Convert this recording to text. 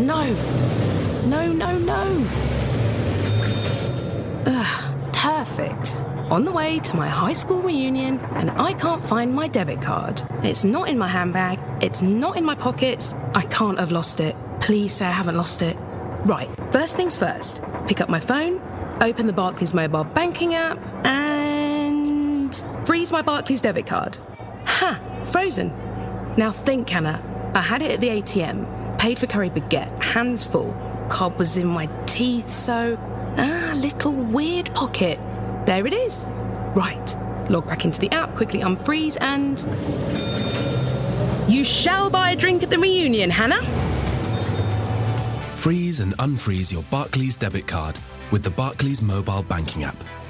No. No. Ugh, perfect. On the way to my high school reunion, and I can't find my debit card. It's not in my handbag. It's not in my pockets. I can't have lost it. Please say I haven't lost it. Right, first things first. Pick up my phone, open the Barclays mobile banking app, and freeze my Barclays debit card. Ha! Frozen. Now think, Hannah. I had it at the ATM, paid for curry baguette, hands full. Cob was in my teeth, so... little weird pocket. There it is. Right. Log back into the app, quickly unfreeze, and... You shall buy a drink at the reunion, Hannah. Freeze and unfreeze your Barclays debit card with the Barclays mobile banking app.